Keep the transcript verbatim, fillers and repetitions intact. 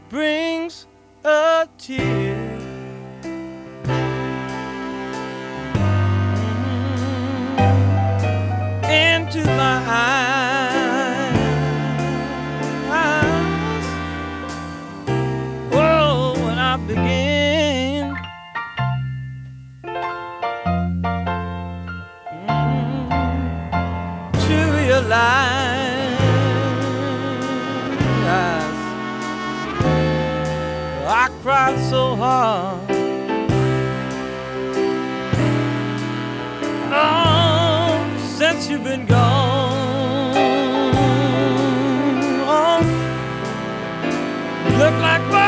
brings a tear into my eyes. Oh, when I begin mm, to realize I cried so hard. Oh, since you've been gone, oh, look like